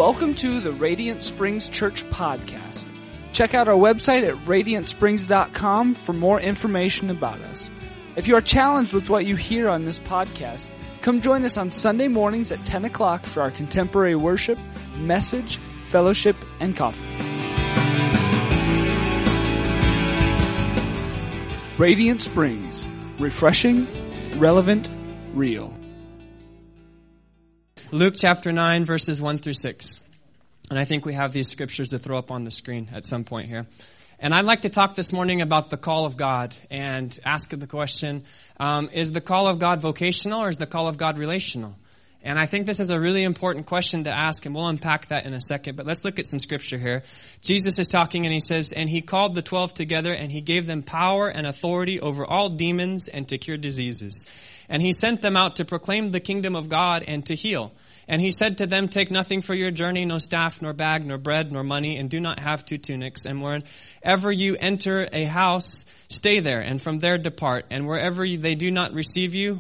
Welcome to the Radiant Springs Church podcast. Check out our website at radiantsprings.com for more information about us. If you are challenged with what you hear on this podcast, come join us on Sunday mornings at 10 o'clock for our contemporary worship, message, fellowship, and coffee. Radiant Springs. Refreshing, relevant, real. Luke chapter 9, verses 1 through 6. And I think we have these scriptures to throw up on the screen at some point here. And I'd like to talk this morning about the call of God and ask the question, is the call of God vocational or is the call of God relational? And I think this is a really important question to ask, and we'll unpack that in a second. But let's look at some scripture here. Jesus is talking, and he says, "And he called the 12 together, and he gave them power and authority over all demons and to cure diseases. And he sent them out to proclaim the kingdom of God and to heal. And he said to them, take nothing for your journey, no staff, nor bag, nor bread, nor money, and do not have 2 tunics. And wherever you enter a house, stay there, and from there depart. And wherever they do not receive you,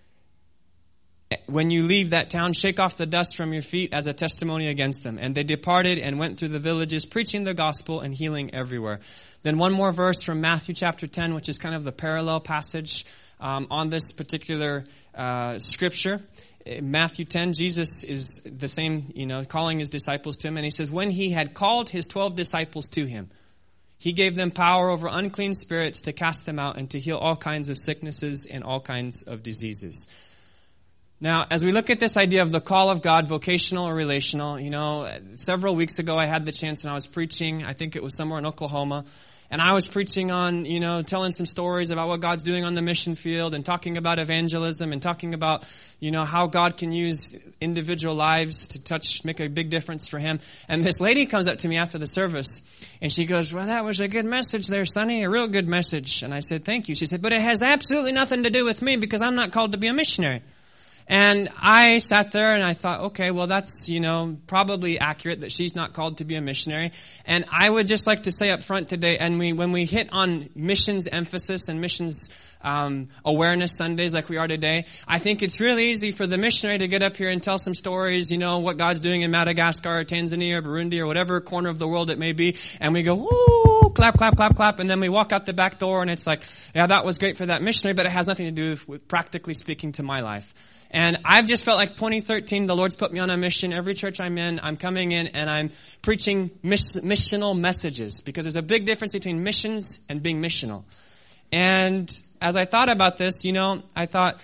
when you leave that town, shake off the dust from your feet as a testimony against them." And they departed and went through the villages, preaching the gospel and healing everywhere. Then one more verse from Matthew chapter 10, which is kind of the parallel passage on this particular scripture. In Matthew 10, Jesus is the same, calling his disciples to him. And he says, when he had called his 12 disciples to him, he gave them power over unclean spirits to cast them out and to heal all kinds of sicknesses and all kinds of diseases. Now, as we look at this idea of the call of God, vocational or relational, several weeks ago I had the chance and I was preaching, I think it was somewhere in Oklahoma, and I was preaching on, telling some stories about what God's doing on the mission field and talking about evangelism and talking about, how God can use individual lives to make a big difference for him. And this lady comes up to me after the service and she goes, "Well, that was a good message there, Sonny, a real good message." And I said, "Thank you." She said, "But it has absolutely nothing to do with me because I'm not called to be a missionary." And I sat there and I thought, okay, well, that's, probably accurate that she's not called to be a missionary. And I would just like to say up front today, and when we hit on missions emphasis and missions awareness Sundays like we are today, I think it's really easy for the missionary to get up here and tell some stories, what God's doing in Madagascar or Tanzania or Burundi or whatever corner of the world it may be. And we go, woo, clap, clap, clap, clap. And then we walk out the back door and it's like, yeah, that was great for that missionary, but it has nothing to do with practically speaking to my life. And I've just felt like 2013, the Lord's put me on a mission. Every church I'm in, I'm coming in and I'm preaching missional messages because there's a big difference between missions and being missional. And as I thought about this, I thought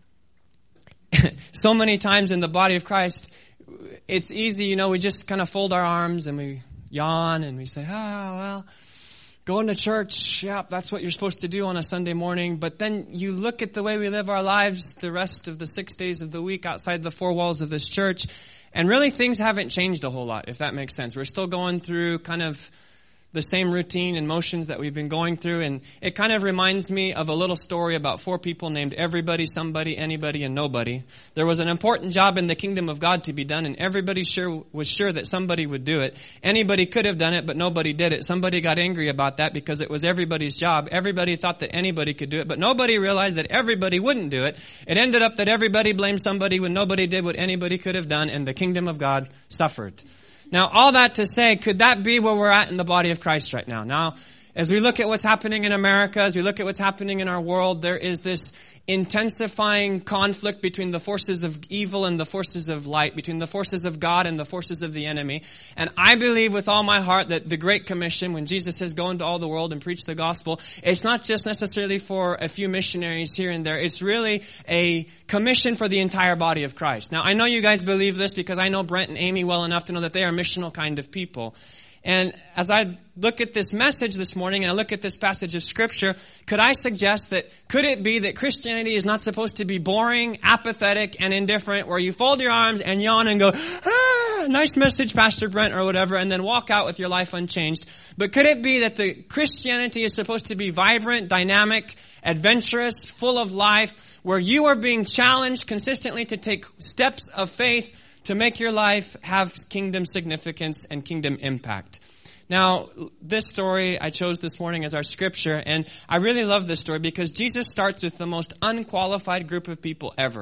so many times in the body of Christ, it's easy, we just kind of fold our arms and we yawn and we say, well, going to church, yeah, that's what you're supposed to do on a Sunday morning. But then you look at the way we live our lives the rest of the 6 days of the week outside the 4 walls of this church, and really things haven't changed a whole lot, if that makes sense. We're still going through kind of the same routine and motions that we've been going through. And it kind of reminds me of a little story about 4 people named everybody, somebody, anybody, and nobody. There was an important job in the kingdom of God to be done, and everybody was sure that somebody would do it. Anybody could have done it, but nobody did it. Somebody got angry about that because it was everybody's job. Everybody thought that anybody could do it, but nobody realized that everybody wouldn't do it. It ended up that everybody blamed somebody when nobody did what anybody could have done, and the kingdom of God suffered. Now, all that to say, could that be where we're at in the body of Christ right now? Now, as we look at what's happening in America, as we look at what's happening in our world, there is this intensifying conflict between the forces of evil and the forces of light, between the forces of God and the forces of the enemy. And I believe with all my heart that the Great Commission, when Jesus says go into all the world and preach the gospel, it's not just necessarily for a few missionaries here and there. It's really a commission for the entire body of Christ. Now, I know you guys believe this because I know Brent and Amy well enough to know that they are missional kind of people. And as I look at this message this morning and I look at this passage of Scripture, could I suggest that, could it be that Christianity is not supposed to be boring, apathetic, and indifferent, where you fold your arms and yawn and go, nice message, Pastor Brent, or whatever, and then walk out with your life unchanged? But could it be that the Christianity is supposed to be vibrant, dynamic, adventurous, full of life, where you are being challenged consistently to take steps of faith to make your life have kingdom significance and kingdom impact? Now, this story I chose this morning as our scripture, and I really love this story because Jesus starts with the most unqualified group of people ever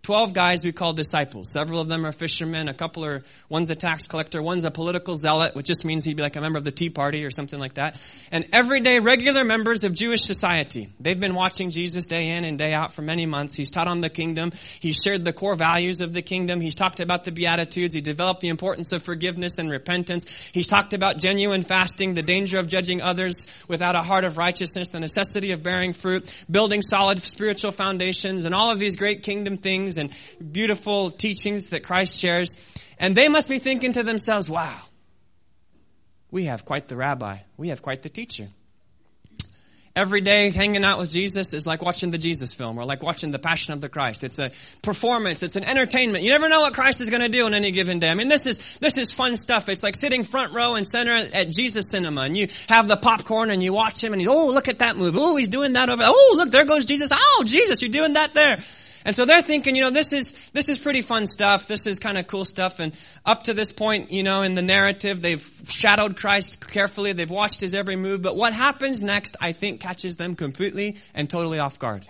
12 guys we call disciples. Several of them are fishermen. One's a tax collector. One's a political zealot, which just means he'd be like a member of the Tea Party or something like that. And everyday regular members of Jewish society. They've been watching Jesus day in and day out for many months. He's taught on the kingdom. He's shared the core values of the kingdom. He's talked about the Beatitudes. He developed the importance of forgiveness and repentance. He's talked about genuine fasting, the danger of judging others without a heart of righteousness, the necessity of bearing fruit, building solid spiritual foundations, and all of these great kingdom things and beautiful teachings that Christ shares. And they must be thinking to themselves, wow, we have quite the rabbi. We have quite the teacher. Every day hanging out with Jesus is like watching the Jesus film or like watching the Passion of the Christ. It's a performance. It's an entertainment. You never know what Christ is going to do on any given day. I mean, this is fun stuff. It's like sitting front row and center at Jesus Cinema, and you have the popcorn and you watch him, and look at that move. Oh, he's doing that over there. Oh, look, there goes Jesus. Oh, Jesus, you're doing that there. And so they're thinking, this is pretty fun stuff. This is kind of cool stuff. And up to this point, in the narrative, they've shadowed Christ carefully. They've watched his every move. But what happens next, I think, catches them completely and totally off guard.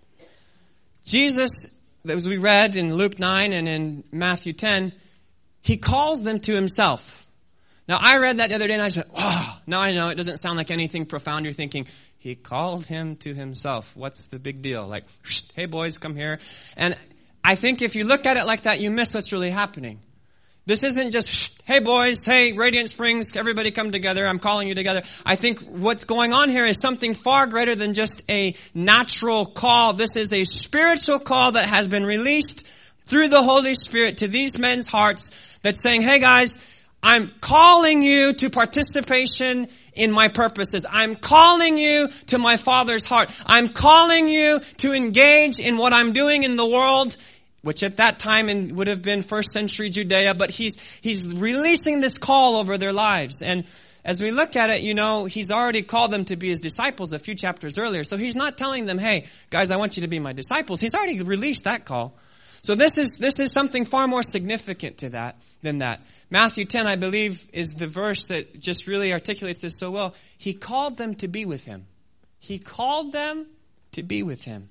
Jesus, as we read in Luke 9 and in Matthew 10, he calls them to himself. Now, I read that the other day and I said, wow, now I know it doesn't sound like anything profound. You're thinking, he called him to himself. What's the big deal? Like, hey boys, come here. And I think if you look at it like that, you miss what's really happening. This isn't just, hey boys, hey Radiant Springs, everybody come together, I'm calling you together. I think what's going on here is something far greater than just a natural call. This is a spiritual call that has been released through the Holy Spirit to these men's hearts that's saying, hey guys, I'm calling you to participation in my purposes. I'm calling you to my Father's heart. I'm calling you to engage in what I'm doing in the world, which at that time would have been first century Judea, but he's releasing this call over their lives. And as we look at it, he's already called them to be his disciples a few chapters earlier. So he's not telling them, hey, guys, I want you to be my disciples. He's already released that call. So this is something far more significant than that. Matthew 10, I believe, is the verse that just really articulates this so well. He called them to be with him. He called them to be with him.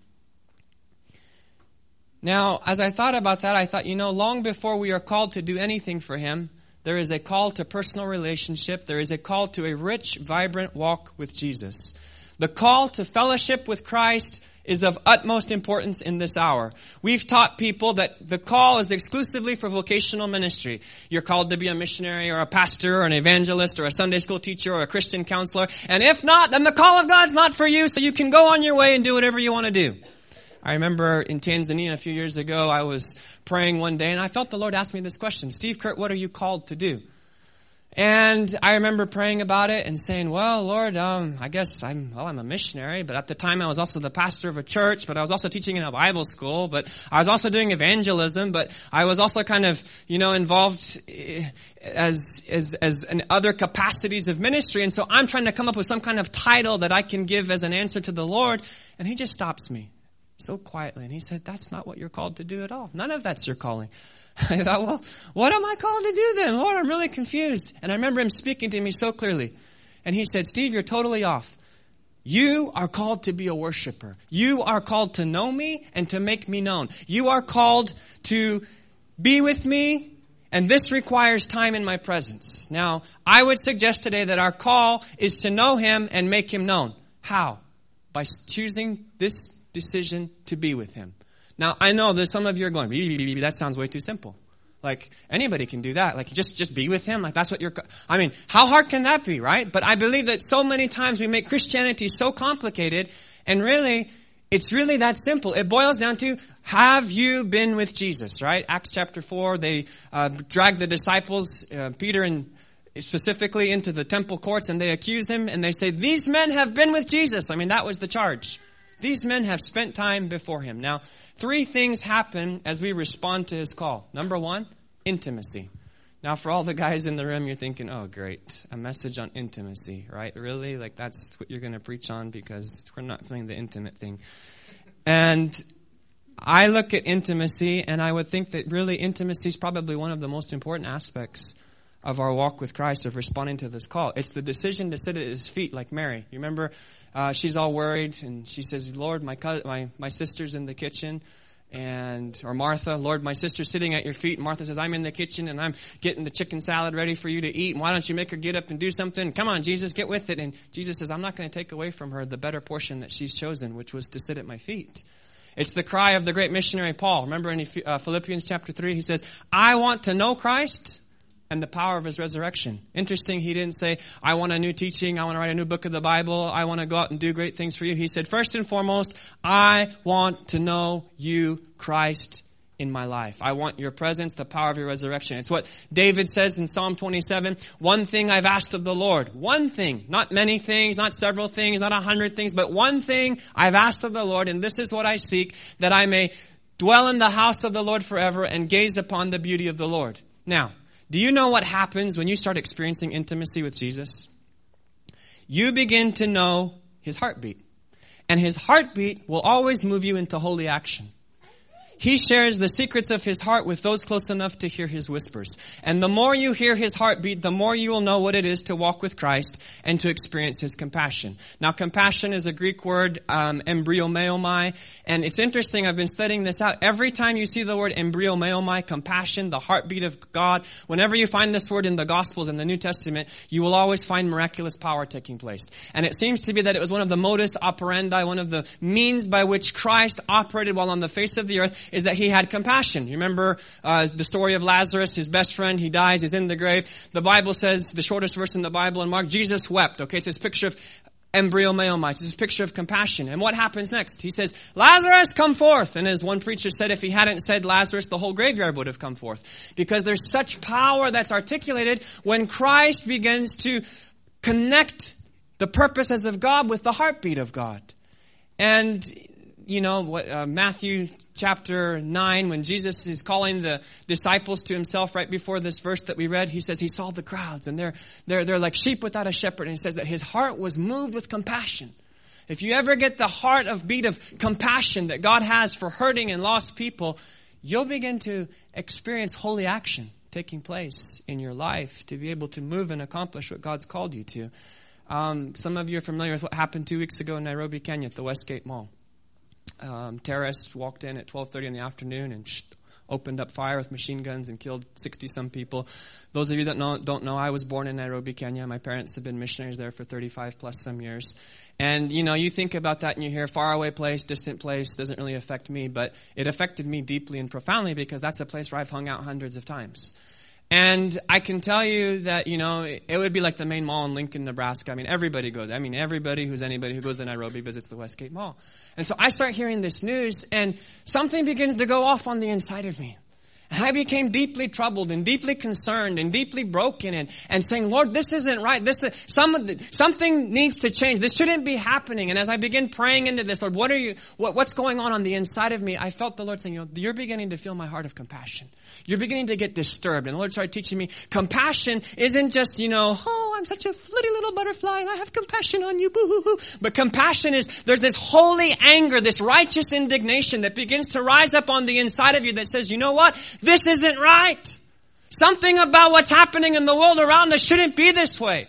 Now, as I thought about that, I thought, long before we are called to do anything for him, there is a call to personal relationship. There is a call to a rich, vibrant walk with Jesus. The call to fellowship with Christ is of utmost importance in this hour. We've taught people that the call is exclusively for vocational ministry. You're called to be a missionary or a pastor or an evangelist or a Sunday school teacher or a Christian counselor. And if not, then the call of God's not for you, so you can go on your way and do whatever you want to do. I remember in Tanzania a few years ago, I was praying one day and I felt the Lord ask me this question, Steve Kurt, what are you called to do? And I remember praying about it and saying, well, Lord, I guess I'm a missionary, but at the time I was also the pastor of a church, but I was also teaching in a Bible school, but I was also doing evangelism, but I was also kind of, involved as in other capacities of ministry. And so I'm trying to come up with some kind of title that I can give as an answer to the Lord. And he just stops me so quietly. And he said, that's not what you're called to do at all. None of that's your calling. I thought, well, what am I called to do then? Lord, I'm really confused. And I remember him speaking to me so clearly. And he said, Steve, you're totally off. You are called to be a worshiper. You are called to know me and to make me known. You are called to be with me, and this requires time in my presence. Now, I would suggest today that our call is to know him and make him known. How? By choosing this decision to be with him. Now, I know that some of you are going, that sounds way too simple. Like, anybody can do that. Like, just be with him. Like, that's what how hard can that be, right? But I believe that so many times we make Christianity so complicated, and really, it's really that simple. It boils down to, have you been with Jesus, right? Acts chapter 4, they drag the disciples, Peter and specifically, into the temple courts, and they accuse him, and they say, these men have been with Jesus. That was the charge. These men have spent time before him. Now, 3 things happen as we respond to his call. Number 1, intimacy. Now, for all the guys in the room, you're thinking, oh, great, a message on intimacy, right? Really? Like, that's what you're going to preach on, because we're not doing the intimate thing. And I look at intimacy, and I would think that really intimacy is probably one of the most important aspects of our walk with Christ, of responding to this call. It's the decision to sit at his feet like Mary. You remember, she's all worried, and she says, Lord, my sister's in the kitchen, or Martha, Lord, my sister's sitting at your feet. And Martha says, I'm in the kitchen and I'm getting the chicken salad ready for you to eat. And why don't you make her get up and do something? Come on, Jesus, get with it. And Jesus says, I'm not going to take away from her the better portion that she's chosen, which was to sit at my feet. It's the cry of the great missionary Paul. Remember in Philippians chapter 3, he says, I want to know Christ and the power of his resurrection. Interesting, he didn't say, I want a new teaching, I want to write a new book of the Bible, I want to go out and do great things for you. He said, first and foremost, I want to know you, Christ, in my life. I want your presence, the power of your resurrection. It's what David says in Psalm 27, one thing I've asked of the Lord. One thing, not many things, not several things, not 100 things, but one thing I've asked of the Lord, and this is what I seek, that I may dwell in the house of the Lord forever and gaze upon the beauty of the Lord. Now, do you know what happens when you start experiencing intimacy with Jesus? You begin to know his heartbeat. And his heartbeat will always move you into holy action. He shares the secrets of his heart with those close enough to hear his whispers. And the more you hear his heartbeat, the more you will know what it is to walk with Christ and to experience his compassion. Now, compassion is a Greek word, embryomeomai. And it's interesting, I've been studying this out. Every time you see the word embryomeomai, compassion, the heartbeat of God, whenever you find this word in the Gospels and the New Testament, you will always find miraculous power taking place. And it seems to be that it was one of the modus operandi, one of the means by which Christ operated while on the face of the earth, is that he had compassion. You remember the story of Lazarus, his best friend, he dies, he's in the grave. The Bible says, the shortest verse in the Bible in Mark, Jesus wept. Okay, it's this picture of embryomeomai. It's this picture of compassion. And what happens next? He says, Lazarus, come forth. And as one preacher said, if he hadn't said Lazarus, the whole graveyard would have come forth. Because there's such power that's articulated when Christ begins to connect the purposes of God with the heartbeat of God. And you know, what Matthew chapter 9, when Jesus is calling the disciples to himself right before this verse that we read, he says he saw the crowds and they're like sheep without a shepherd. And he says that his heart was moved with compassion. If you ever get the heart of beat of compassion that God has for hurting and lost people, you'll begin to experience holy action taking place in your life to be able to move and accomplish what God's called you to. Some of you are familiar with what happened 2 weeks ago in Nairobi, Kenya at the Westgate Mall. Terrorists walked in at 12:30 in the afternoon and opened up fire with machine guns and killed 60-some people. Those of you that don't know, I was born in Nairobi, Kenya. My parents have been missionaries there for 35 plus some years. And, you know, you think about that and you hear faraway place, distant place, doesn't really affect me. But it affected me deeply and profoundly because that's a place where I've hung out hundreds of times. And I can tell you that, you know, it would be like the main mall in Lincoln, Nebraska. I mean, everybody goes. I mean, everybody who's anybody who goes to Nairobi visits the Westgate Mall. And so I start hearing this news, and something begins to go off on the inside of me. And I became deeply troubled and deeply concerned and deeply broken and saying, Lord, this isn't right. Something needs to change. This shouldn't be happening. And as I begin praying into this, Lord, what's going on the inside of me? I felt the Lord saying, you know, you're beginning to feel my heart of compassion. You're beginning to get disturbed. And the Lord started teaching me compassion isn't just, you know, oh, I'm such a flitty little butterfly and I have compassion on you, boo-hoo-hoo. But compassion is, there's this holy anger, this righteous indignation that begins to rise up on the inside of you that says, you know what? This isn't right. Something about what's happening in the world around us shouldn't be this way.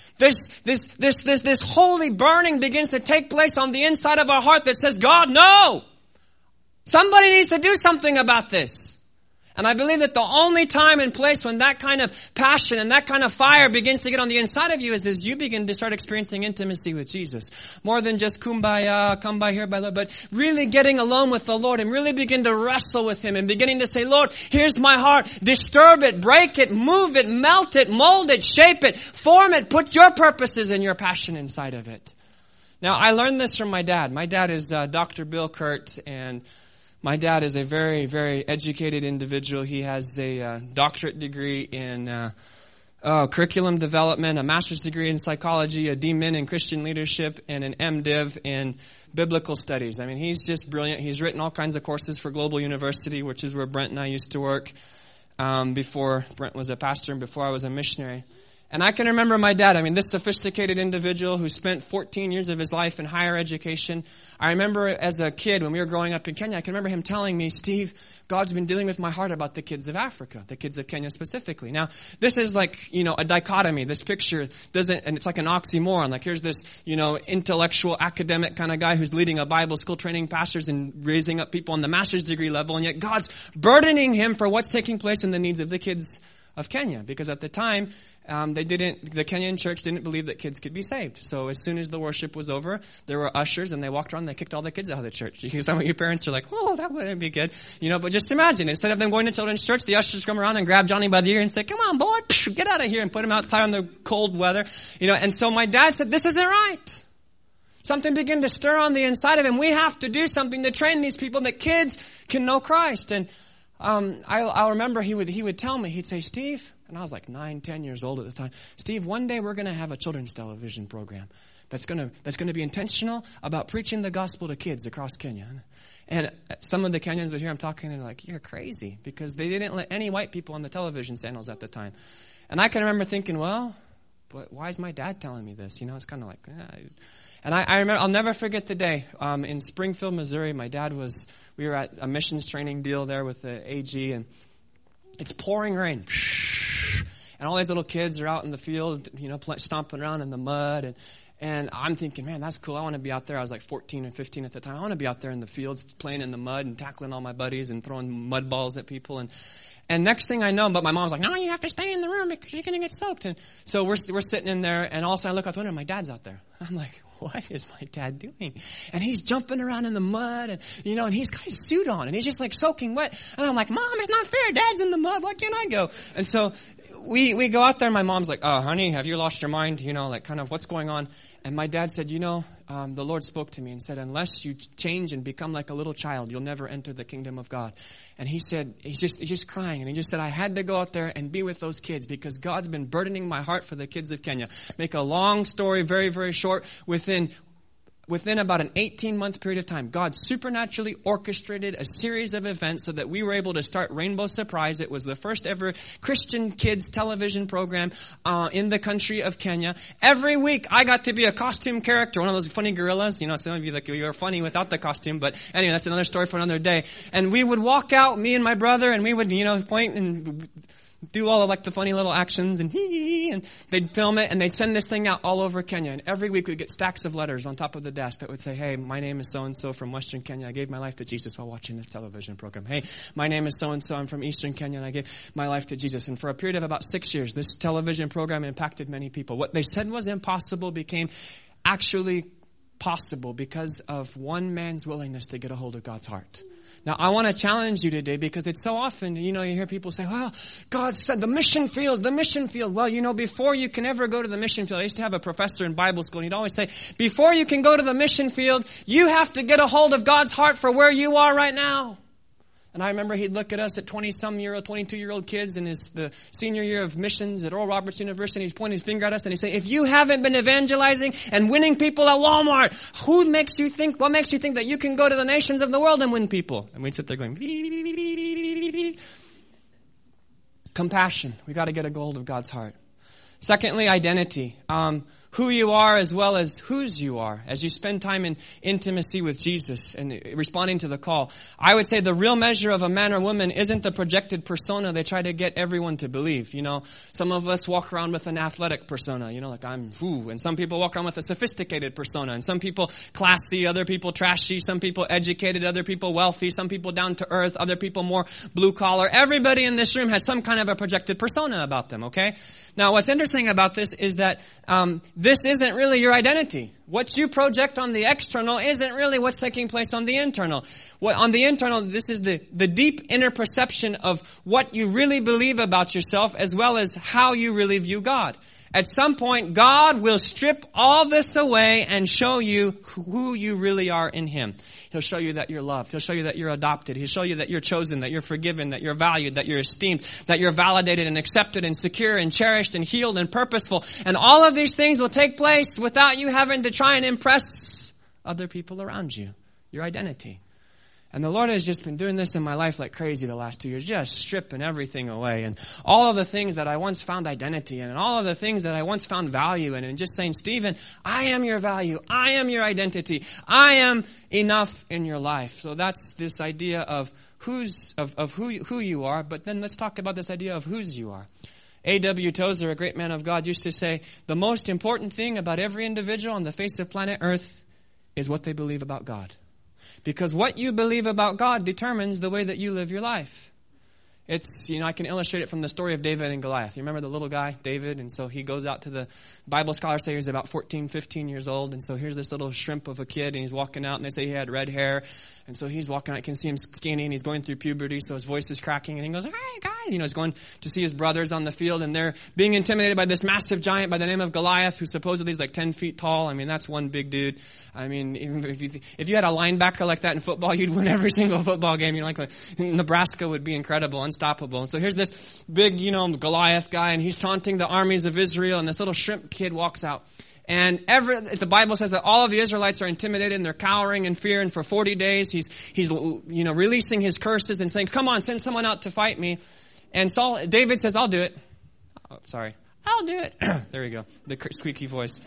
This holy burning begins to take place on the inside of our heart that says, God, no! Somebody needs to do something about this. And I believe that the only time and place when that kind of passion and that kind of fire begins to get on the inside of you is as you begin to start experiencing intimacy with Jesus. More than just kumbaya, come by here, by Lord, but really getting alone with the Lord and really begin to wrestle with Him and beginning to say, Lord, here's my heart. Disturb it, break it, move it, melt it, mold it, shape it, form it, put your purposes and your passion inside of it. Now, I learned this from my dad. My dad is Dr. Bill Kurt, and my dad is a very, very educated individual. He has a doctorate degree in curriculum development, a master's degree in psychology, a D-Min in Christian leadership, and an MDiv in biblical studies. I mean, he's just brilliant. He's written all kinds of courses for Global University, which is where Brent and I used to work before Brent was a pastor and before I was a missionary. And I can remember my dad, this sophisticated individual who spent 14 years of his life in higher education. I remember as a kid when we were growing up in Kenya, I can remember him telling me, Steve, God's been dealing with my heart about the kids of Africa, the kids of Kenya specifically. Now, this is like, a dichotomy. This picture and it's like an oxymoron. Like here's this, intellectual academic kind of guy who's leading a Bible school, training pastors and raising up people on the master's degree level. And yet God's burdening him for what's taking place in the needs of the kids of Kenya. Because at the time, the Kenyan church didn't believe that kids could be saved. So as soon as the worship was over, there were ushers and they walked around and they kicked all the kids out of the church. Some of your parents are like, oh, that wouldn't be good. But just imagine, instead of them going to children's church, the ushers come around and grab Johnny by the ear and say, come on, boy, get out of here, and put him outside in the cold weather. And so my dad said, this isn't right. Something began to stir on the inside of him. We have to do something to train these people that kids can know Christ. And I'll remember he would tell me, he'd say, Steve, and I was like 9, 10 years old at the time, Steve, one day we're going to have a children's television program that's going to be intentional about preaching the gospel to kids across Kenya. And some of the Kenyans would hear I'm talking and they're like, you're crazy, because they didn't let any white people on the television channels at the time. And I can remember thinking, well, but why is my dad telling me this? It's kind of like, And I remember, I'll never forget the day in Springfield, Missouri. My dad we were at a missions training deal there with the AG, and it's pouring rain. And all these little kids are out in the field, stomping around in the mud. And I'm thinking, man, that's cool. I want to be out there. I was like 14 and 15 at the time. I want to be out there in the fields playing in the mud and tackling all my buddies and throwing mud balls at people. And next thing I know, but my mom's like, no, you have to stay in the room because you're going to get soaked. And so we're sitting in there, and all of a sudden I look out the window and my dad's out there. I'm like, what is my dad doing? And he's jumping around in the mud, and and he's got his suit on, and he's just like soaking wet. And I'm like, Mom, it's not fair. Dad's in the mud. Why can't I go? And so we go out there, and my mom's like, oh, honey, have you lost your mind? Kind of what's going on? And my dad said, the Lord spoke to me and said, unless you change and become like a little child, you'll never enter the kingdom of God. And he said, he's just crying. And he just said, I had to go out there and be with those kids because God's been burdening my heart for the kids of Kenya. Make a long story very, very short. Within about an 18-month period of time, God supernaturally orchestrated a series of events so that we were able to start Rainbow Surprise. It was the first ever Christian kids television program in the country of Kenya. Every week, I got to be a costume character, one of those funny gorillas. Some of you you're funny without the costume, but anyway, that's another story for another day. And we would walk out, me and my brother, and we would, point and do all of the funny little actions and they'd film it and they'd send this thing out all over Kenya. And every week we'd get stacks of letters on top of the desk that would say, hey, my name is so-and-so from Western Kenya. I gave my life to Jesus while watching this television program. Hey, my name is so-and-so. I'm from Eastern Kenya and I gave my life to Jesus. And for a period of about 6 years, this television program impacted many people. What they said was impossible became actually possible because of one man's willingness to get a hold of God's heart. Now, I want to challenge you today because it's so often, you hear people say, well, God said the mission field. Well, before you can ever go to the mission field, I used to have a professor in Bible school, and he'd always say, before you can go to the mission field, you have to get a hold of God's heart for where you are right now. And I remember he'd look at us at 22-year-old kids in the senior year of missions at Oral Roberts University. He'd point his finger at us and he'd say, if you haven't been evangelizing and winning people at Walmart, what makes you think that you can go to the nations of the world and win people? And we'd sit there going, compassion. We got to get a hold of God's heart. Secondly, identity. Who you are as well as whose you are. As you spend time in intimacy with Jesus and responding to the call, I would say the real measure of a man or woman isn't the projected persona they try to get everyone to believe. Some of us walk around with an athletic persona, like I'm who, and some people walk around with a sophisticated persona, and some people classy, other people trashy, some people educated, other people wealthy, some people down to earth, other people more blue collar. Everybody in this room has some kind of a projected persona about them, okay? Now, what's interesting about this is that this isn't really your identity. What you project on the external isn't really what's taking place on the internal. On the internal, this is the deep inner perception of what you really believe about yourself as well as how you really view God. At some point, God will strip all this away and show you who you really are in Him. He'll show you that you're loved. He'll show you that you're adopted. He'll show you that you're chosen, that you're forgiven, that you're valued, that you're esteemed, that you're validated and accepted and secure and cherished and healed and purposeful. And all of these things will take place without you having to try and impress other people around you. Your identity. And the Lord has just been doing this in my life like crazy the last 2 years, just stripping everything away. And all of the things that I once found identity in, and all of the things that I once found value in, and just saying, Stephen, I am your value. I am your identity. I am enough in your life. So that's this idea of who you are. But then let's talk about this idea of whose you are. A.W. Tozer, a great man of God, used to say, the most important thing about every individual on the face of planet Earth is what they believe about God. Because what you believe about God determines the way that you live your life. It's, I can illustrate it from the story of David and Goliath. You remember the little guy, David? And so he goes out to the Bible scholars say he's about 14, 15 years old. And so here's this little shrimp of a kid, and he's walking out, and they say he had red hair. And so he's walking out. I can see him skinny, and he's going through puberty, so his voice is cracking. And he goes, hey, guys. He's going to see his brothers on the field, and they're being intimidated by this massive giant by the name of Goliath, who supposedly is like 10 feet tall. I mean, that's one big dude. I mean, if you had a linebacker like that in football, you'd win every single football game. Like Nebraska would be incredible, unstoppable. And so here's this big, Goliath guy, and he's taunting the armies of Israel, and this little shrimp kid walks out. And the Bible says that all of the Israelites are intimidated and they're cowering in fear. And for 40 days, he's releasing his curses and saying, come on, send someone out to fight me. And David says, I'll do it. Oh, sorry. I'll do it. There you go. The squeaky voice.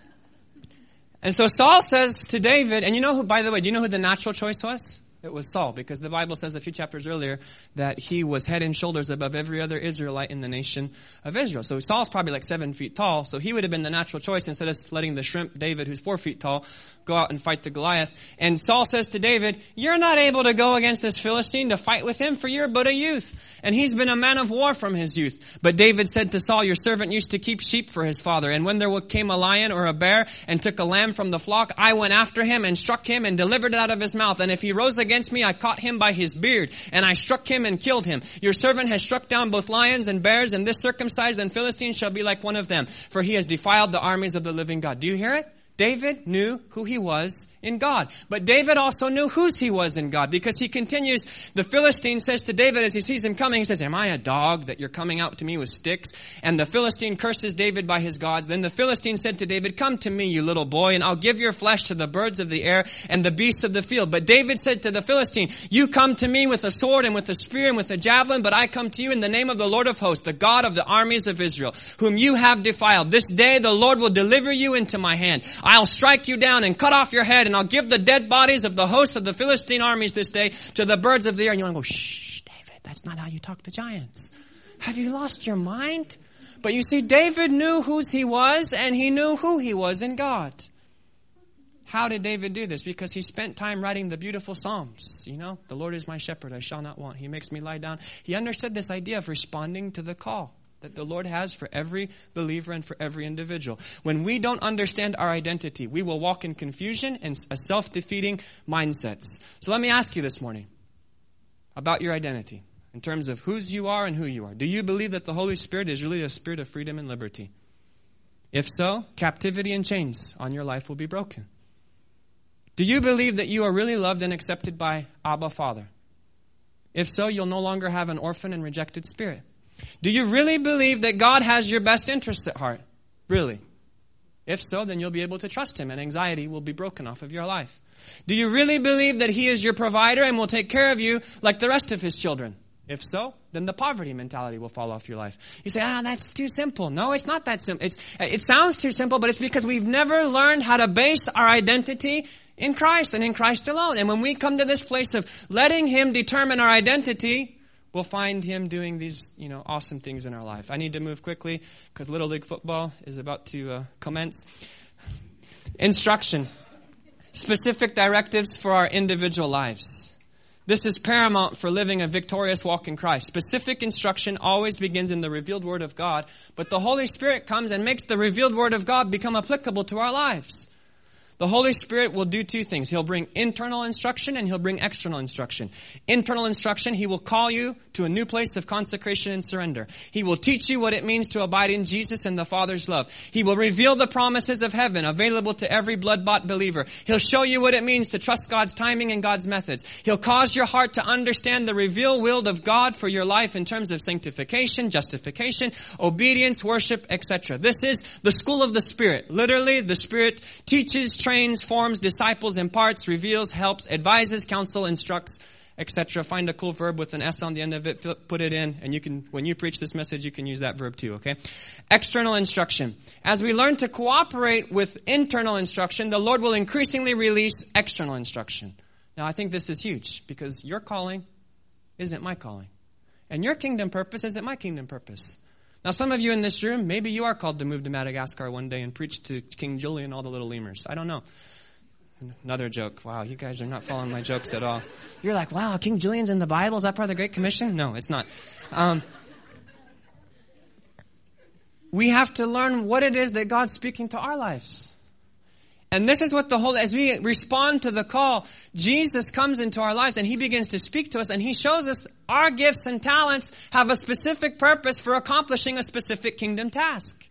And so Saul says to David, and by the way, do you know who the natural choice was? It was Saul, because the Bible says a few chapters earlier that he was head and shoulders above every other Israelite in the nation of Israel. So Saul's probably like 7 feet tall, so he would have been the natural choice instead of letting the shrimp David, who's 4 feet tall, go out and fight the Goliath. And Saul says to David, you're not able to go against this Philistine to fight with him, for you're but a youth. And he's been a man of war from his youth. But David said to Saul, your servant used to keep sheep for his father. And when there came a lion or a bear and took a lamb from the flock, I went after him and struck him and delivered it out of his mouth. And if he rose against me, I caught him by his beard, and I struck him and killed him. Your servant has struck down both lions and bears, and this circumcised and Philistine shall be like one of them, for he has defiled the armies of the living God. Do you hear it? David knew who he was in God. But David also knew whose he was in God, because he continues, the Philistine says to David as he sees him coming, he says, am I a dog that you're coming out to me with sticks? And the Philistine curses David by his gods. Then the Philistine said to David, come to me, you little boy, and I'll give your flesh to the birds of the air and the beasts of the field. But David said to the Philistine, you come to me with a sword and with a spear and with a javelin, but I come to you in the name of the Lord of hosts, the God of the armies of Israel, whom you have defiled. This day the Lord will deliver you into my hand. I'll strike you down and cut off your head, and I'll give the dead bodies of the hosts of the Philistine armies this day to the birds of the air. And you want to go, shh, David, that's not how you talk to giants. Have you lost your mind? But you see, David knew whose he was, and he knew who he was in God. How did David do this? Because he spent time writing the beautiful Psalms. The Lord is my shepherd, I shall not want. He makes me lie down. He understood this idea of responding to the call that the Lord has for every believer and for every individual. When we don't understand our identity, we will walk in confusion and a self-defeating mindsets. So let me ask you this morning about your identity in terms of whose you are and who you are. Do you believe that the Holy Spirit is really a spirit of freedom and liberty? If so, captivity and chains on your life will be broken. Do you believe that you are really loved and accepted by Abba Father? If so, you'll no longer have an orphan and rejected spirit. Do you really believe that God has your best interests at heart? Really? If so, then you'll be able to trust Him, and anxiety will be broken off of your life. Do you really believe that He is your provider and will take care of you like the rest of His children? If so, then the poverty mentality will fall off your life. You say, that's too simple. No, it's not that simple. It sounds too simple, but it's because we've never learned how to base our identity in Christ and in Christ alone. And when we come to this place of letting Him determine our identity, we'll find Him doing these, awesome things in our life. I need to move quickly because Little League football is about to commence. Instruction. Specific directives for our individual lives. This is paramount for living a victorious walk in Christ. Specific instruction always begins in the revealed Word of God, but the Holy Spirit comes and makes the revealed Word of God become applicable to our lives. The Holy Spirit will do two things. He'll bring internal instruction and He'll bring external instruction. Internal instruction, He will call you to a new place of consecration and surrender. He will teach you what it means to abide in Jesus and the Father's love. He will reveal the promises of heaven available to every blood-bought believer. He'll show you what it means to trust God's timing and God's methods. He'll cause your heart to understand the revealed will of God for your life in terms of sanctification, justification, obedience, worship, etc. This is the school of the Spirit. Literally, the Spirit teaches, trains, forms, disciples, imparts, reveals, helps, advises, counsel, instructs, etc. Find a cool verb with an S on the end of it, put it in, and you can, when you preach this message, you can use that verb too, okay? External instruction. As we learn to cooperate with internal instruction, the Lord will increasingly release external instruction. Now, I think this is huge, because your calling isn't my calling. And your kingdom purpose isn't my kingdom purpose. Now, some of you in this room, maybe you are called to move to Madagascar one day and preach to King Julian and all the little lemurs. I don't know. Another joke. Wow, you guys are not following my jokes at all. You're like, wow, King Julian's in the Bible? Is that part of the Great Commission? No, it's not. We have to learn what it is that God's speaking to our lives. And this is what as we respond to the call, Jesus comes into our lives and He begins to speak to us and He shows us our gifts and talents have a specific purpose for accomplishing a specific kingdom task.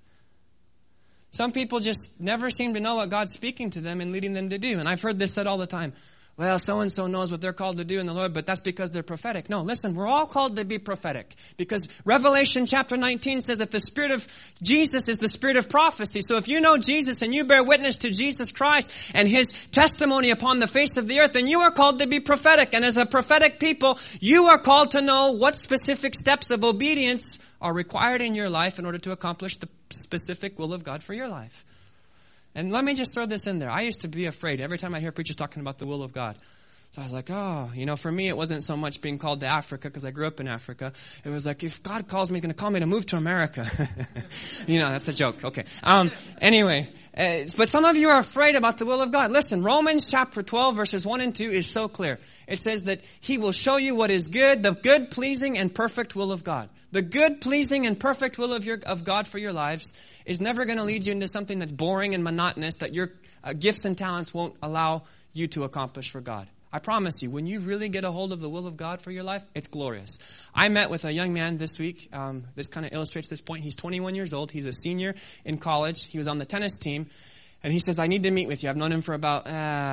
Some people just never seem to know what God's speaking to them and leading them to do. And I've heard this said all the time. Well, so-and-so knows what they're called to do in the Lord, but that's because they're prophetic. No, listen, we're all called to be prophetic. Because Revelation chapter 19 says that the Spirit of Jesus is the Spirit of prophecy. So if you know Jesus and you bear witness to Jesus Christ and His testimony upon the face of the earth, then you are called to be prophetic. And as a prophetic people, you are called to know what specific steps of obedience are required in your life in order to accomplish the specific will of God for your life. And let me just throw this in there. I used to be afraid every time I hear preachers talking about the will of God. So I was like, for me, it wasn't so much being called to Africa because I grew up in Africa. It was like, if God calls me, He's going to call me to move to America. That's a joke. Okay. Anyway, but some of you are afraid about the will of God. Listen, Romans chapter 12, verses 1 and 2 is so clear. It says that He will show you what is good, the good, pleasing, and perfect will of God. The good, pleasing, and perfect will of God for your lives is never going to lead you into something that's boring and monotonous that your gifts and talents won't allow you to accomplish for God. I promise you, when you really get a hold of the will of God for your life, it's glorious. I met with a young man this week. This kind of illustrates this point. He's 21 years old. He's a senior in college. He was on the tennis team. And he says, I need to meet with you. I've known him for about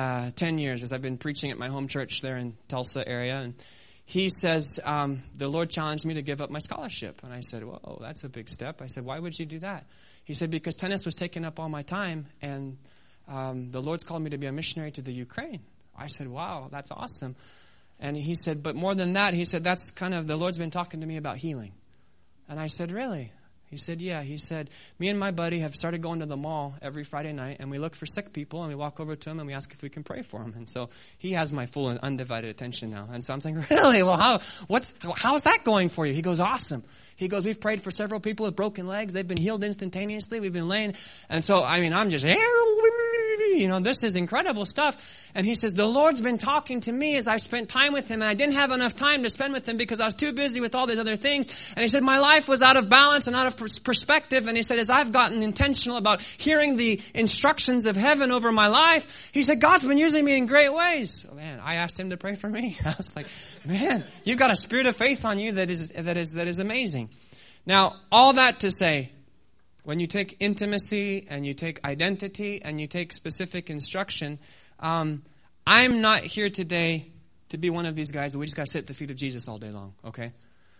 10 years as I've been preaching at my home church there in Tulsa area. And he says, the Lord challenged me to give up my scholarship. And I said, whoa, that's a big step. I said, why would you do that? He said, because tennis was taking up all my time. And the Lord's called me to be a missionary to the Ukraine. I said, wow, that's awesome. And he said, but more than that, he said, that's kind of, the Lord's been talking to me about healing. And I said, really? He said, yeah. He said, me and my buddy have started going to the mall every Friday night, and we look for sick people, and we walk over to them, and we ask if we can pray for them. And so he has my full and undivided attention now. And so I'm saying, really? Well, how's that going for you? He goes, awesome. He goes, we've prayed for several people with broken legs. They've been healed instantaneously. We've been laying. And so, I'm just, this is incredible stuff. And he says, the Lord's been talking to me as I've spent time with Him, and I didn't have enough time to spend with Him because I was too busy with all these other things. And he said, my life was out of balance and out of perspective. And he said, as I've gotten intentional about hearing the instructions of heaven over my life, he said, God's been using me in great ways. So, man, I asked him to pray for me. I was like, man, you've got a spirit of faith on you that is amazing. Now, all that to say, when you take intimacy and you take identity and you take specific instruction, I'm not here today to be one of these guys that we just got to sit at the feet of Jesus all day long, okay?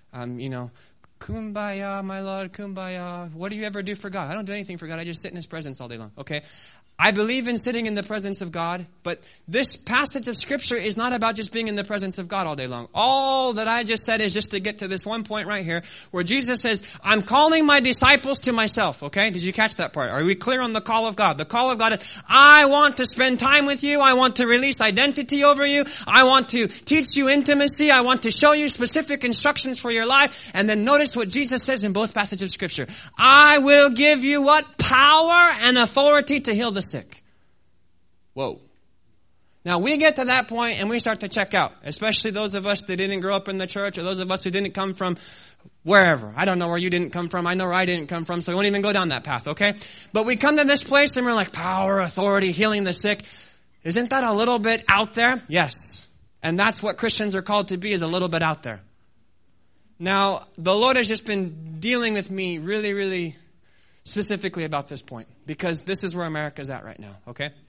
Kumbaya, my Lord, kumbaya. What do you ever do for God? I don't do anything for God. I just sit in His presence all day long, okay? I believe in sitting in the presence of God, but this passage of Scripture is not about just being in the presence of God all day long. All that I just said is just to get to this one point right here where Jesus says, I'm calling my disciples to myself, okay? Did you catch that part? Are we clear on the call of God? The call of God is, I want to spend time with you. I want to release identity over you. I want to teach you intimacy. I want to show you specific instructions for your life. And then notice what Jesus says in both passages of Scripture. I will give you what? Power and authority to heal the sick. Whoa. Now we get to that point and we start to check out, especially those of us that didn't grow up in the church or those of us who didn't come from wherever. I don't know where you didn't come from. I know where I didn't come from, so we won't even go down that path, okay? But we come to this place and we're like, power, authority, healing the sick. Isn't that a little bit out there? Yes. And that's what Christians are called to be, is a little bit out there. Now, the Lord has just been dealing with me really, really specifically about this point, because this is where America's at right now, okay?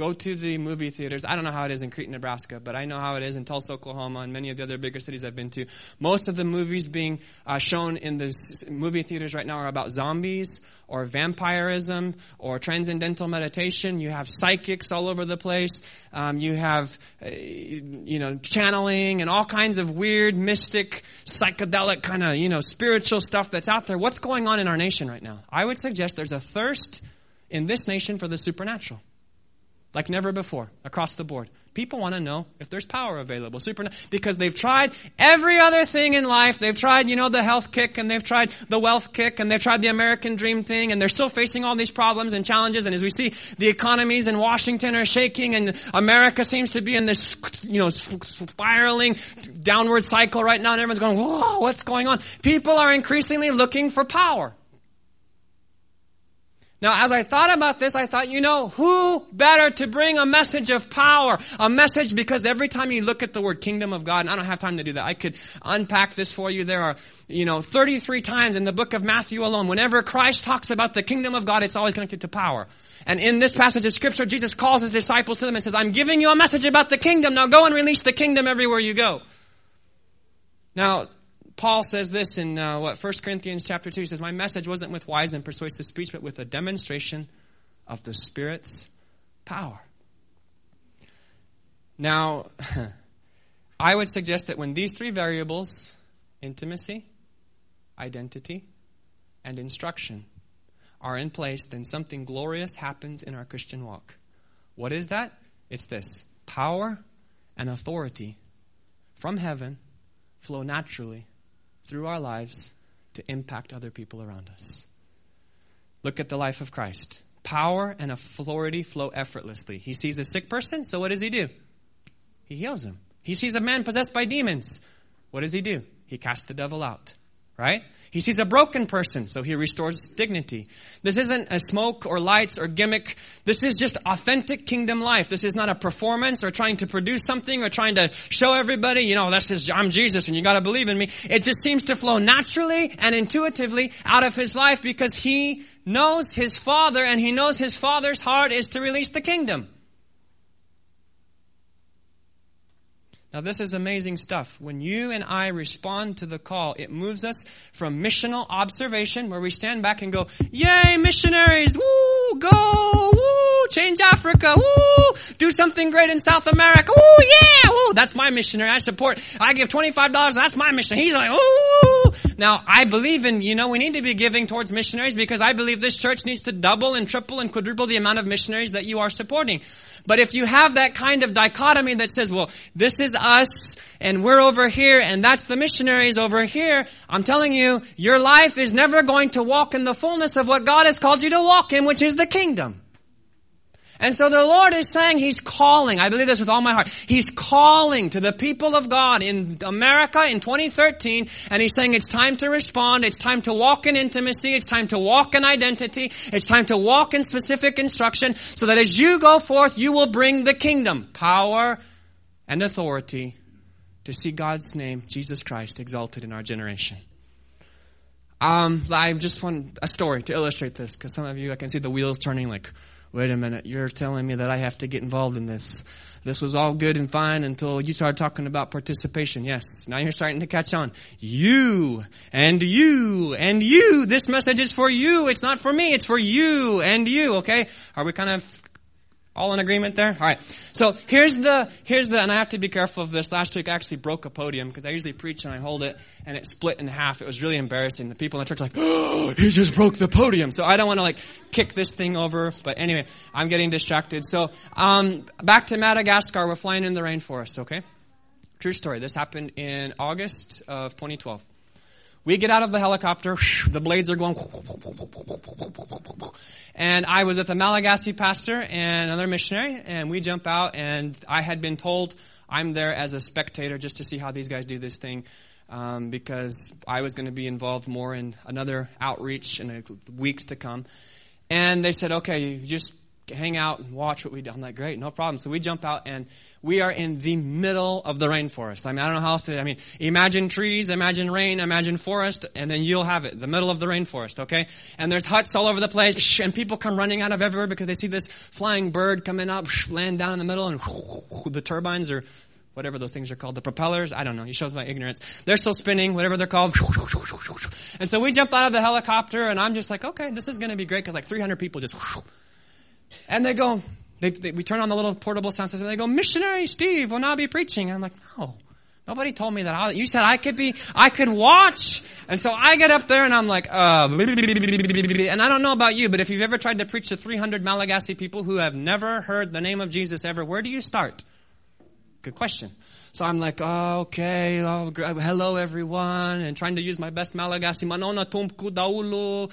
Go to the movie theaters. I don't know how it is in Creighton, Nebraska, but I know how it is in Tulsa, Oklahoma, and many of the other bigger cities I've been to. Most of the movies being shown in the movie theaters right now are about zombies or vampirism or transcendental meditation. You have psychics all over the place. You have, channeling and all kinds of weird, mystic, psychedelic kind of, spiritual stuff that's out there. What's going on in our nation right now? I would suggest there's a thirst in this nation for the supernatural. Like never before, across the board. People want to know if there's power available. Because they've tried every other thing in life. They've tried, the health kick, and they've tried the wealth kick, and they've tried the American dream thing, and they're still facing all these problems and challenges. And as we see, the economies in Washington are shaking, and America seems to be in this, spiraling downward cycle right now, and everyone's going, whoa, what's going on? People are increasingly looking for power. Now, as I thought about this, I thought, who better to bring a message of power? A message, because every time you look at the word kingdom of God, and I don't have time to do that, I could unpack this for you. There are, 33 times in the book of Matthew alone, whenever Christ talks about the kingdom of God, it's always connected to power. And in this passage of Scripture, Jesus calls his disciples to them and says, I'm giving you a message about the kingdom. Now go and release the kingdom everywhere you go. Now, Paul says this in 1 Corinthians chapter 2. He says, my message wasn't with wise and persuasive speech, but with a demonstration of the Spirit's power. Now, I would suggest that when these three variables, intimacy, identity, and instruction, are in place, then something glorious happens in our Christian walk. What is that? It's this. Power and authority from heaven flow naturally through our lives to impact other people around us. Look at the life of Christ. Power and authority flow effortlessly. He sees a sick person, so what does he do? He heals him. He sees a man possessed by demons. What does he do? He casts the devil out, right? He sees a broken person, so he restores dignity. This isn't a smoke or lights or gimmick. This is just authentic kingdom life. This is not a performance or trying to produce something or trying to show everybody, I'm Jesus and you got to believe in me. It just seems to flow naturally and intuitively out of his life because he knows his Father, and he knows his Father's heart is to release the kingdom. Now, this is amazing stuff. When you and I respond to the call, it moves us from missional observation, where we stand back and go, yay, missionaries, woo, go, woo, change Africa, woo, do something great in South America, woo, yeah, woo, that's my missionary, I give $25, that's my missionary. He's like, woo. Now, I believe in, we need to be giving towards missionaries because I believe this church needs to double and triple and quadruple the amount of missionaries that you are supporting. But if you have that kind of dichotomy that says, well, this is us and we're over here and that's the missionaries over here, I'm telling you, your life is never going to walk in the fullness of what God has called you to walk in, which is the kingdom. And so the Lord is saying He's calling. I believe this with all my heart. He's calling to the people of God in America in 2013. And He's saying it's time to respond. It's time to walk in intimacy. It's time to walk in identity. It's time to walk in specific instruction so that as you go forth, you will bring the kingdom, power and authority to see God's name, Jesus Christ, exalted in our generation. I just want a story to illustrate this because some of you, I can see the wheels turning like, wait a minute, you're telling me that I have to get involved in this. This was all good and fine until you started talking about participation. Yes, now you're starting to catch on. You and you and you. This message is for you. It's not for me. It's for you and you, okay? Are we kind of all in agreement there? All right. So here's the, and I have to be careful of this. Last week I actually broke a podium because I usually preach and I hold it and it split in half. It was really embarrassing. The people in the church were like, oh, he just broke the podium. So I don't want to kick this thing over. But anyway, I'm getting distracted. So, back to Madagascar. We're flying in the rainforest, okay? True story. This happened in August of 2012. We get out of the helicopter. The blades are going. And I was with a Malagasy pastor and another missionary, and we jump out, and I had been told I'm there as a spectator just to see how these guys do this thing, because I was going to be involved more in another outreach in the weeks to come. And they said, okay, you just hang out and watch what we do. I'm like, great, no problem. So we jump out and we are in the middle of the rainforest. I mean, I don't know how else to, imagine trees, imagine rain, imagine forest, and then you'll have it, the middle of the rainforest, okay? And there's huts all over the place, and people come running out of everywhere because they see this flying bird coming up, land down in the middle, and the turbines or whatever those things are called, the propellers, I don't know, you showed my ignorance. They're still spinning, whatever they're called. And so we jump out of the helicopter, and I'm just like, okay, this is going to be great, because like 300 people just, and they go, we turn on the little portable sound system, and they go, Missionary Steve will now be preaching. And I'm like, no, nobody told me that. You said I could watch. And so I get up there, and I'm like, and I don't know about you, but if you've ever tried to preach to 300 Malagasy people who have never heard the name of Jesus ever, where do you start? Good question. So I'm like, okay, hello everyone, and trying to use my best Malagasy, manona tumku daulo,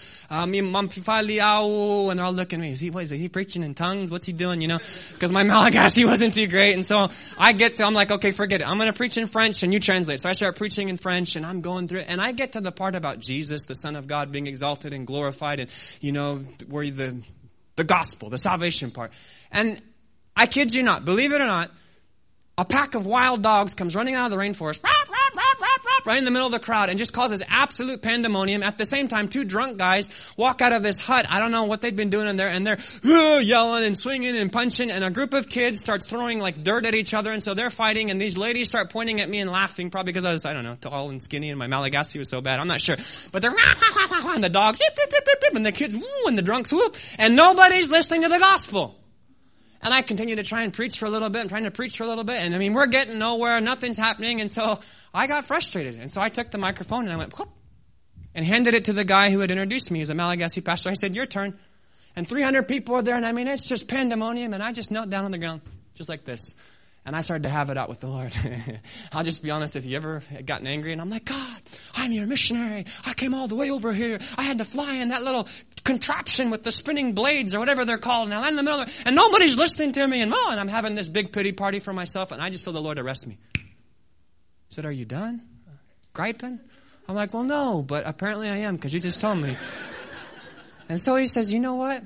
mamfifaliau, and they're all looking at me. Is he preaching in tongues? What's he doing, Because my Malagasy wasn't too great, and so I'm like, okay, forget it. I'm going to preach in French, and you translate. So I start preaching in French, and I'm going through it, and I get to the part about Jesus, the Son of God, being exalted and glorified, and, where the gospel, the salvation part. And I kid you not, believe it or not, a pack of wild dogs comes running out of the rainforest, right in the middle of the crowd, and just causes absolute pandemonium. At the same time, 2 drunk guys walk out of this hut. I don't know what they'd been doing in there, and they're yelling and swinging and punching, and a group of kids starts throwing like dirt at each other, and so they're fighting, and these ladies start pointing at me and laughing, probably because I was, tall and skinny, and my Malagasy was so bad. I'm not sure. But they're, and the dogs, and the kids, and the drunks, whoop, and nobody's listening to the gospel. And I continue to try and preach for a little bit. I'm trying to preach for a little bit. And we're getting nowhere. Nothing's happening. And so I got frustrated. And so I took the microphone and I went, whoop, and handed it to the guy who had introduced me as a Malagasy pastor. I said, your turn. And 300 people are there. And it's just pandemonium. And I just knelt down on the ground, just like this. And I started to have it out with the Lord. I'll just be honest, if you ever gotten angry and I'm like, God, I'm your missionary. I came all the way over here. I had to fly in that little contraption with the spinning blades or whatever they're called. And I land in the middle of it, and nobody's listening to me. And I'm having this big pity party for myself. And I just feel the Lord arrest me. He said, are you done? Griping? I'm like, well, no, but apparently I am because you just told me. And so he says, you know what?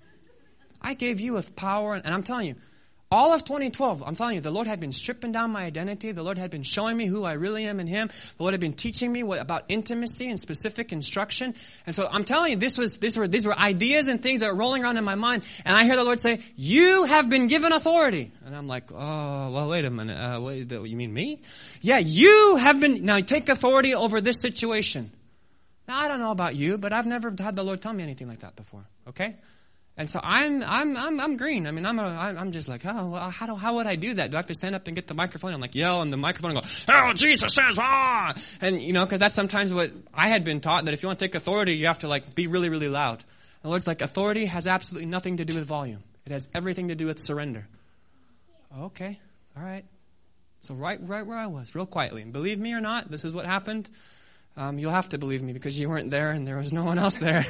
I gave you with power. And I'm telling you, all of 2012, I'm telling you, the Lord had been stripping down my identity. The Lord had been showing me who I really am in Him. The Lord had been teaching me about intimacy and specific instruction. And so I'm telling you, these were ideas and things that were rolling around in my mind. And I hear the Lord say, you have been given authority. And I'm like, oh, well, wait a minute. You mean me? Yeah, you have been, now take authority over this situation. Now, I don't know about you, but I've never had the Lord tell me anything like that before. Okay? And so I'm green. I'm just like, how would I do that? Do I have to stand up and get the microphone? I'm like, yell in the microphone and go, oh, Jesus says, ah! And, because that's sometimes what I had been taught, that if you want to take authority, you have to be really, really loud. And the Lord's like, authority has absolutely nothing to do with volume. It has everything to do with surrender. Okay. All right. So right where I was, real quietly. And believe me or not, this is what happened. You'll have to believe me because you weren't there and there was no one else there.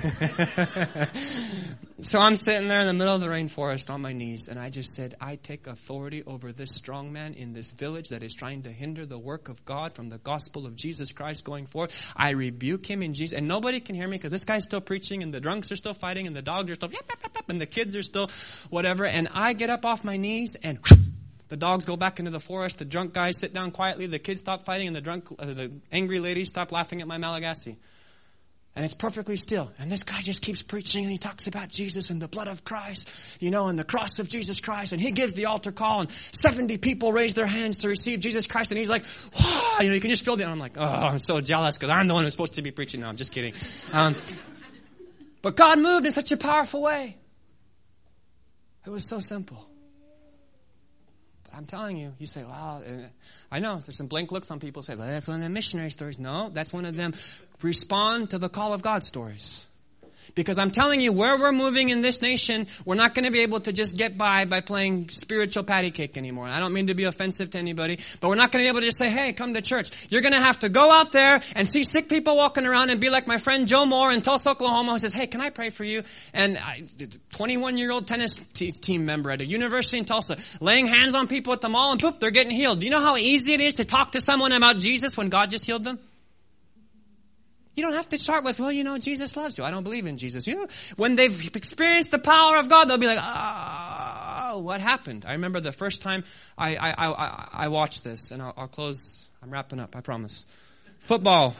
So I'm sitting there in the middle of the rainforest on my knees, and I just said, I take authority over this strong man in this village that is trying to hinder the work of God from the gospel of Jesus Christ going forth. I rebuke him in Jesus. And nobody can hear me because this guy's still preaching, and the drunks are still fighting, and the dogs are still yap, yap, yap, yap, and the kids are still whatever. And I get up off my knees, and the dogs go back into the forest. The drunk guys sit down quietly. The kids stop fighting, and the angry ladies stop laughing at my Malagasy. And it's perfectly still. And this guy just keeps preaching, and he talks about Jesus and the blood of Christ, and the cross of Jesus Christ. And he gives the altar call, and 70 people raise their hands to receive Jesus Christ. And he's like, whoa, you can just feel it. And I'm like, oh, I'm so jealous because I'm the one who's supposed to be preaching. No, I'm just kidding. But God moved in such a powerful way. It was so simple. I'm telling you, you say, wow, I know there's some blank looks on people say, well, that's one of them missionary stories. No, that's one of them respond to the call of God stories. Because I'm telling you, where we're moving in this nation, we're not going to be able to just get by playing spiritual patty cake anymore. I don't mean to be offensive to anybody, but we're not going to be able to just say, hey, come to church. You're going to have to go out there and see sick people walking around and be like my friend Joe Moore in Tulsa, Oklahoma, who says, hey, can I pray for you? And 21-year-old tennis team member at a university in Tulsa, laying hands on people at the mall, and poop, they're getting healed. Do you know how easy it is to talk to someone about Jesus when God just healed them? You don't have to start with, Jesus loves you. I don't believe in Jesus. When they've experienced the power of God, they'll be like, oh, what happened? I remember the first time I watched this, and I'll close. I'm wrapping up, I promise. Football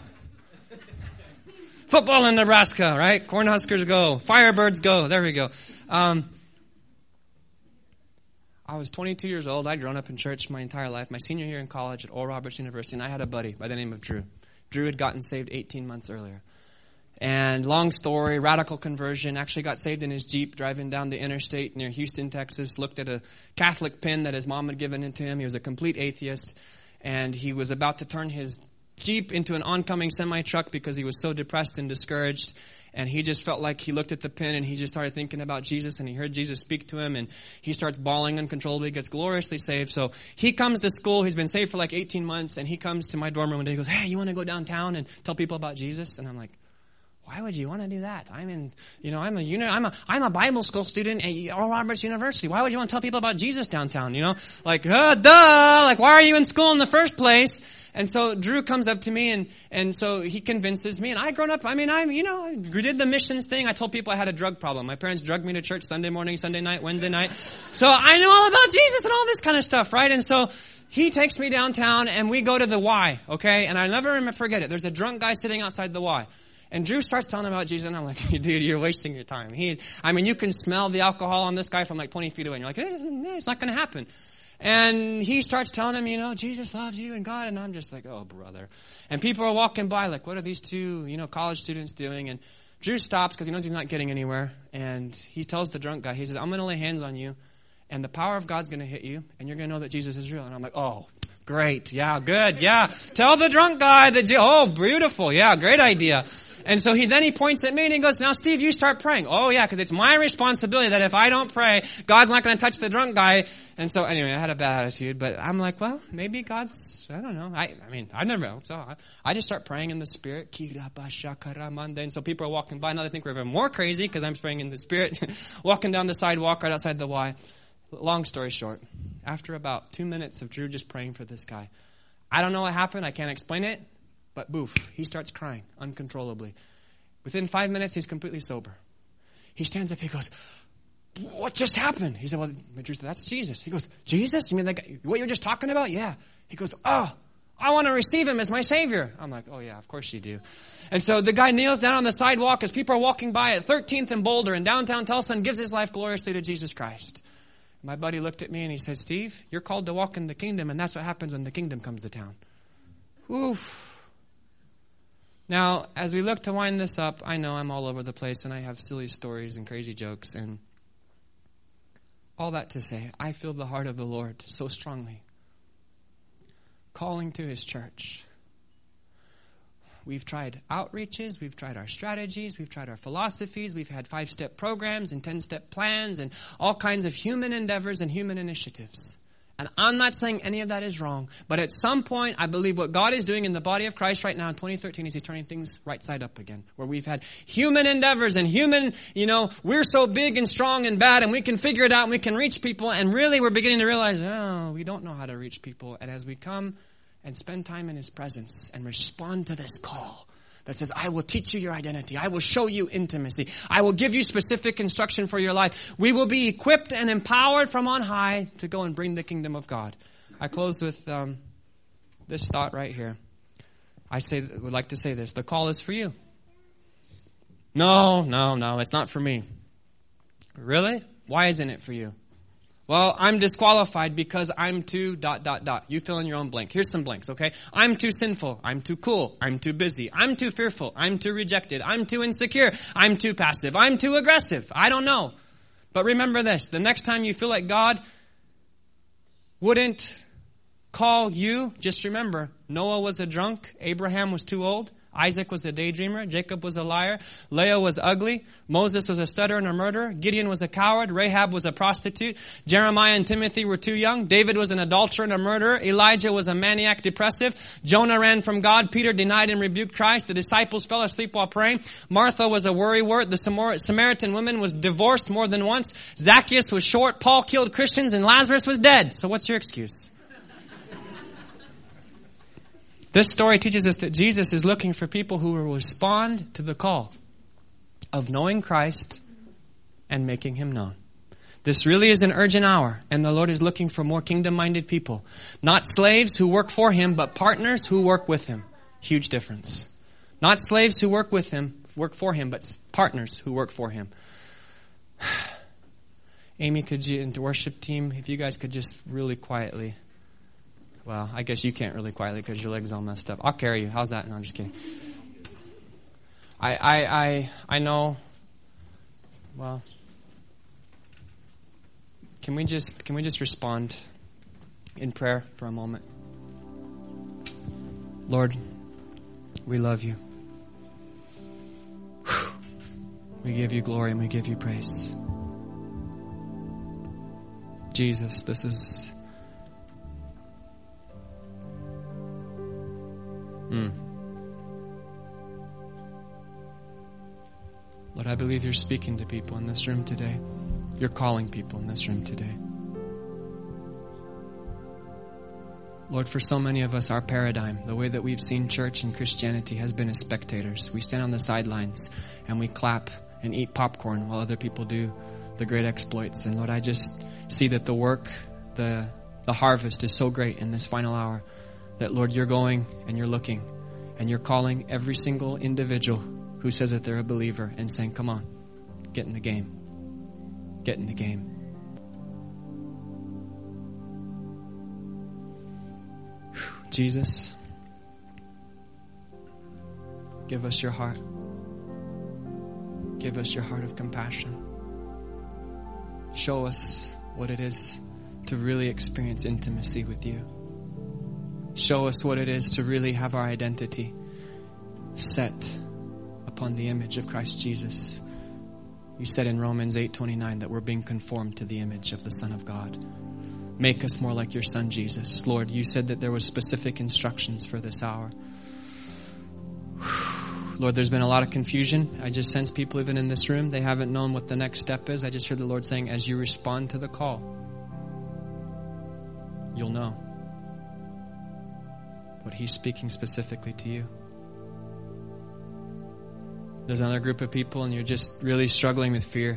in Nebraska, right? Cornhuskers go. Firebirds go. There we go. I was 22 years old. I'd grown up in church my entire life. My senior year in college at Oral Roberts University, and I had a buddy by the name of Drew. Drew had gotten saved 18 months earlier. And long story, radical conversion, actually got saved in his Jeep driving down the interstate near Houston, Texas, looked at a Catholic pin that his mom had given it to him. He was a complete atheist, and he was about to turn his Jeep into an oncoming semi-truck because he was so depressed and discouraged. And he just felt like he looked at the pin and he just started thinking about Jesus, and he heard Jesus speak to him, and he starts bawling uncontrollably, gets gloriously saved. So he comes to school. He's been saved for like 18 months, and he comes to my dorm room one day. He goes, hey, you want to go downtown and tell people about Jesus? And I'm like, why would you want to do that? I'm a Bible school student at Oral Roberts University. Why would you want to tell people about Jesus downtown? Like, duh! Like, why are you in school in the first place? And so Drew comes up to me, and so he convinces me. And I did the missions thing. I told people I had a drug problem. My parents drugged me to church Sunday morning, Sunday night, Wednesday night. So I knew all about Jesus and all this kind of stuff, right? And so he takes me downtown, and we go to the Y, okay? And I never forget it. There's a drunk guy sitting outside the Y. And Drew starts telling about Jesus, and I'm like, dude, you're wasting your time. You can smell the alcohol on this guy from like 20 feet away. And you're like, it's not going to happen. And he starts telling him, Jesus loves you and God. And I'm just like, oh, brother. And people are walking by like, what are these two, college students doing? And Drew stops because he knows he's not getting anywhere. And he tells the drunk guy, he says, I'm going to lay hands on you, and the power of God's going to hit you, and you're going to know that Jesus is real. And I'm like, oh, great. Yeah, good. Yeah. Tell the drunk guy that, oh, beautiful. Yeah, great idea. And so he points at me and he goes, now, Steve, you start praying. Oh, yeah, because it's my responsibility that if I don't pray, God's not going to touch the drunk guy. And so anyway, I had a bad attitude, but I'm like, well, maybe God's, I don't know. I never know. So I just start praying in the Spirit. And so people are walking by. Now they think we're even more crazy because I'm praying in the Spirit, walking down the sidewalk right outside the Y. Long story short, after about 2 minutes of Drew just praying for this guy, I don't know what happened. I can't explain it. But boof, he starts crying uncontrollably. Within 5 minutes, he's completely sober. He stands up, he goes, what just happened? He said, well, Drew said, that's Jesus. He goes, Jesus? You mean that guy, what you were just talking about? Yeah. He goes, oh, I want to receive him as my Savior. I'm like, oh yeah, of course you do. And so the guy kneels down on the sidewalk as people are walking by at 13th and Boulder in downtown Tulsa and gives his life gloriously to Jesus Christ. My buddy looked at me and he said, Steve, you're called to walk in the kingdom, and that's what happens when the kingdom comes to town. Oof. Now, as we look to wind this up, I know I'm all over the place and I have silly stories and crazy jokes and all that to say, I feel the heart of the Lord so strongly calling to His church. We've tried outreaches, we've tried our strategies, we've tried our philosophies, we've had 5-step programs and 10-step plans and all kinds of human endeavors and human initiatives. And I'm not saying any of that is wrong, but at some point, I believe what God is doing in the body of Christ right now in 2013 is He's turning things right side up again, where we've had human endeavors and human, we're so big and strong and bad and we can figure it out and we can reach people, and really we're beginning to realize, we don't know how to reach people. And as we come and spend time in His presence and respond to this call that says, I will teach you your identity. I will show you intimacy. I will give you specific instruction for your life. We will be equipped and empowered from on high to go and bring the kingdom of God. I close with this thought right here. Would like to say this. The call is for you. No, it's not for me. Really? Why isn't it for you? Well, I'm disqualified because I'm too ... You fill in your own blank. Here's some blanks, okay? I'm too sinful. I'm too cool. I'm too busy. I'm too fearful. I'm too rejected. I'm too insecure. I'm too passive. I'm too aggressive. I don't know. But remember this. The next time you feel like God wouldn't call you, just remember, Noah was a drunk. Abraham was too old. Isaac was a daydreamer. Jacob was a liar. Leah was ugly. Moses was a stutterer and a murderer. Gideon was a coward. Rahab was a prostitute. Jeremiah and Timothy were too young. David was an adulterer and a murderer. Elijah was a maniac depressive. Jonah ran from God. Peter denied and rebuked Christ. The disciples fell asleep while praying. Martha was a worrywart. The Samaritan woman was divorced more than once. Zacchaeus was short. Paul killed Christians, and Lazarus was dead. So what's your excuse? This story teaches us that Jesus is looking for people who will respond to the call of knowing Christ and making him known. This really is an urgent hour, and the Lord is looking for more kingdom-minded people. Not slaves who work for him, but partners who work with him. Huge difference. Not slaves who work for him, but partners who work for him. Amy, could you, and the worship team, if you guys could just really quietly, well, I guess you can't really quietly because your leg's all messed up. I'll carry you. How's that? No, I'm just kidding. I know, well, can we just respond in prayer for a moment? Lord, we love you. We give you glory and we give you praise. Jesus, this is Lord, I believe you're speaking to people in this room today. You're calling people in this room today. Lord, for so many of us, our paradigm, the way that we've seen church and Christianity has been as spectators. We stand on the sidelines and we clap and eat popcorn while other people do the great exploits. And Lord, I just see that the work, the harvest is so great in this final hour that, Lord, you're going and you're looking and you're calling every single individual who says that they're a believer and saying, come on, get in the game. Get in the game. Jesus, give us your heart. Give us your heart of compassion. Show us what it is to really experience intimacy with you. Show us what it is to really have our identity set upon the image of Christ Jesus. You said in Romans 8:29 that we're being conformed to the image of the Son of God. Make us more like your Son, Jesus. Lord, you said that there was specific instructions for this hour. Lord, there's been a lot of confusion. I just sense people even in this room, they haven't known what the next step is. I just heard the Lord saying, as you respond to the call, you'll know what he's speaking specifically to you. There's another group of people and you're just really struggling with fear.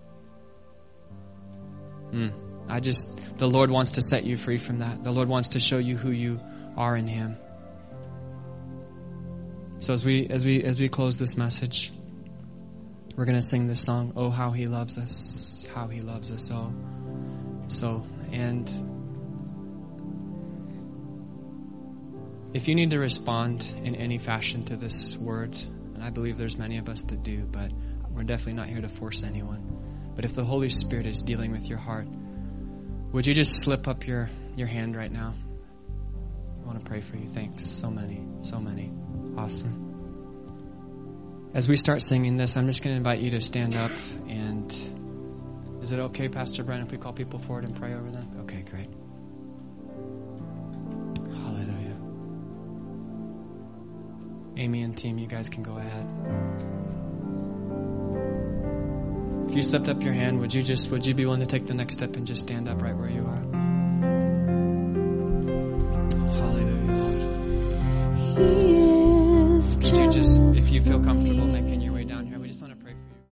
The Lord wants to set you free from that. The Lord wants to show you who you are in him. So as we close this message, we're going to sing this song, Oh, How He Loves Us, How He Loves Us, oh. So, and if you need to respond in any fashion to this word, and I believe there's many of us that do, but we're definitely not here to force anyone. But if the Holy Spirit is dealing with your heart, would you just slip up your hand right now? I want to pray for you. Thanks. So many. Awesome. As we start singing this, I'm just going to invite you to stand up. And is it okay, Pastor Brian, if we call people forward and pray over them? Okay, great. Hallelujah. Amy and team, you guys can go ahead. If you slipped up your hand, would you be willing to take the next step and just stand up right where you are? Hallelujah, Lord. Would you just, if you feel comfortable making